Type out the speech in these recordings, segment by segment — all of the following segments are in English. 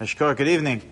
Hashkar, good evening.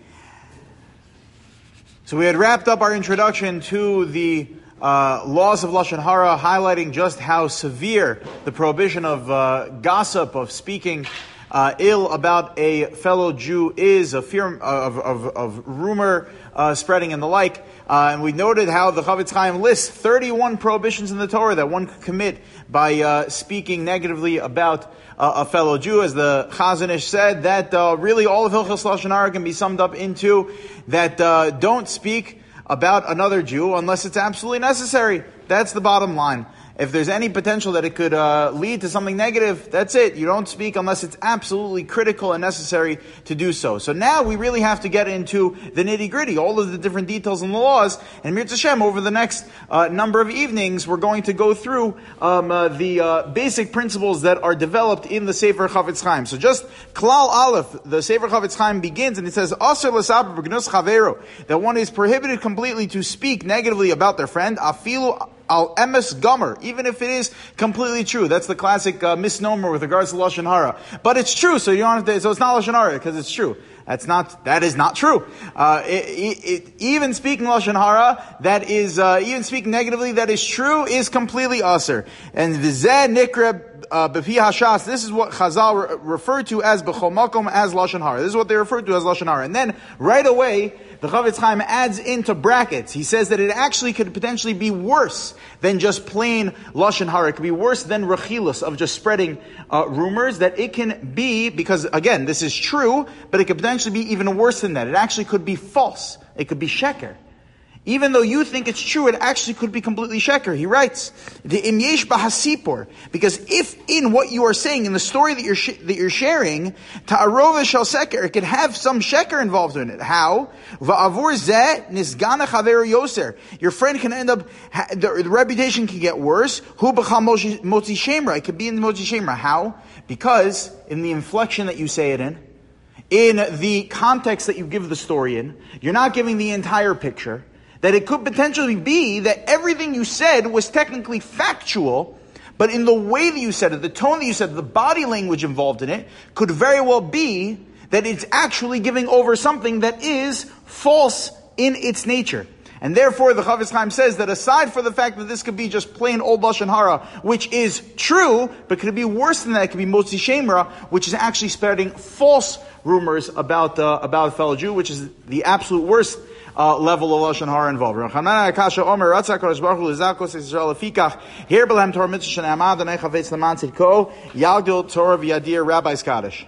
So we had wrapped up our introduction to the laws of Lashon Hara, highlighting just how severe the prohibition of gossip, of speaking ill about a fellow Jew is, of fear of rumor spreading and the like. And we noted how the Chavetz Chaim lists 31 prohibitions in the Torah that one could commit by speaking negatively about a fellow Jew. As the Chazon Ish said, that really all of Hilchos Lashon Hara can be summed up into that don't speak about another Jew unless it's absolutely necessary. That's the bottom line. If there's any potential that it could lead to something negative, that's it. You don't speak unless it's absolutely critical and necessary to do so. So now we really have to get into the nitty-gritty, all of the different details in the laws. And Mirz Hashem, over the next number of evenings, we're going to go through the basic principles that are developed in the Sefer Chavetz Chaim. So just Klal Aleph, the Sefer Chavetz Chaim begins, and it says, Aser l'saper b'gnus chavero, that one is prohibited completely to speak negatively about their friend, afilu al emes gomer, even if it is completely true. That's the classic misnomer with regards to Lashon Hara. But it's true, so you don't have to, so it's not Lashon Hara because it's true. That is not true. Even speaking Lashon Hara, that is, even speaking negatively, that is true, is completely aser. And v'zeh nikra b'pi hashas, this is what Chazal referred to as b'chol makom, as Lashon Hara. This is what they refer to as Lashon Hara. And then, right away, the Chavetz Chaim adds into brackets. He says that it actually could potentially be worse than just plain Lashon Hara. It could be worse than rechilus, of just spreading rumors, that it can be, because again, this is true, but it could potentially be even worse than that. It actually could be false. It could be sheker. Even though you think it's true, it actually could be completely sheker. He writes, the im yesh bahasipor, because if in what you are saying, in the story that you're sharing, ta'arova shel seker, it could have some sheker involved in it. How? Va'avur zeh nisgana chaver yoser. Your friend can end up, the reputation can get worse. Hu b'chal motzi shemra. It could be in the motzi shemra. How? Because in the inflection that you say it in the context that you give the story in, you're not giving the entire picture. That it could potentially be that everything you said was technically factual, but in the way that you said it, the tone that you said it, the body language involved in it, could very well be that it's actually giving over something that is false in its nature. And therefore, the Chavetz Chaim says that aside for the fact that this could be just plain old Lashon Hara, which is true, but could it be worse than that? It could be Motzi Shemra, which is actually spreading false rumors about a fellow Jew, which is the absolute worst level of Lashon Hara involved. Here, Belhem Torah Mitzvah Shanei Amad Anei Chavetz Leman Tzidko Yagdil Torah V'Yadir Rabbi Scottish.